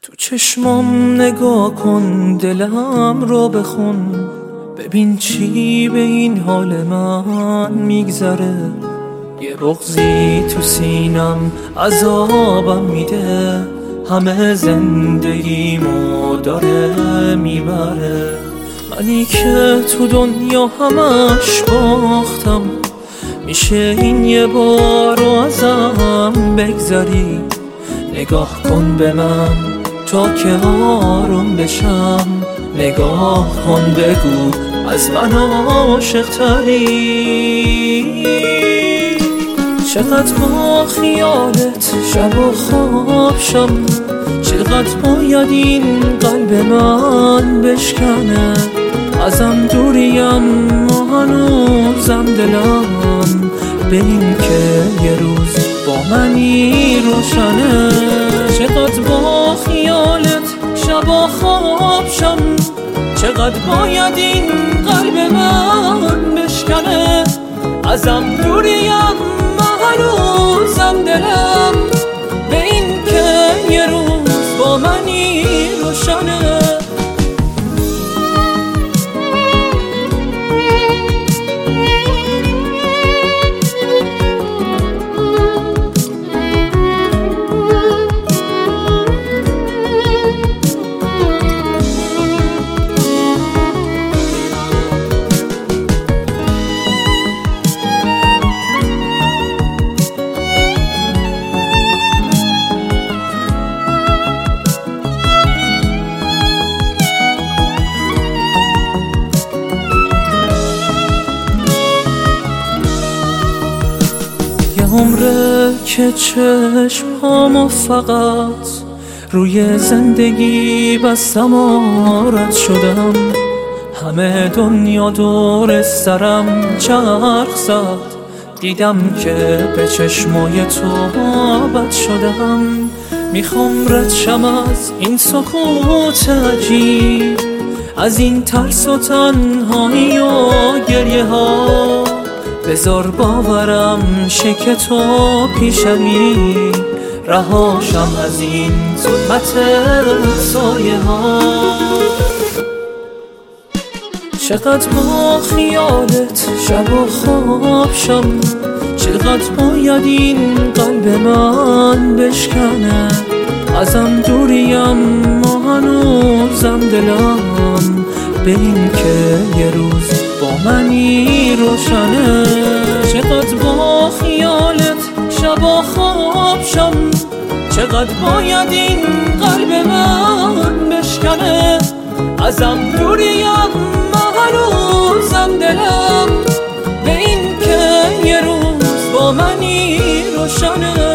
تو چشمام نگاه کن، دلم رو بخون، ببین چی به این حال من میگذره. یه بغضی تو سینم عذابم میده، همه زندگیمو داره میبره. منی که تو دنیا همش باختم، میشه این یه بار رو ازم بگذری. نگاه کن به من تا که آروم بشم، نگاه کن بگو از من عاشق تری. چقدر با خیالت شب و خواب شم، چقدر باید این قلب من بشکنه. ازم دوریم و هنوزم دلم به این که یه روز با منی روشنه. چقدر با خیالت شب و خواب شم، چقدر باید این قلب من بشکنه. ازم دوریم و هنوزم دلم به این که یه روز با منی روشنه. عمره که چشمامو فقط روی زندگی بستم و رد شدم. همه دنیا دور سرم چرخ زد، دیدم که به چشمای تو بد شدم. میخوام رد شم از این سکوت عجیب، از این ترس و تنهایی و گریه ها. بذار باورم شه که تو پیشمی، رهاشم از این ظلمت سایه ها. چقدر با خیالت شب و خواب شم، چقدر باید این قلب من بشکنه. ازم دوریم و هنوزم دلم به این که یه روز با منی روشنه. چقدر با خیالت شب و خواب شم، چقدر باید این قلب من بشکنه. ازم دوریم و هنوزم دلم به این که یه روز با منی روشنه.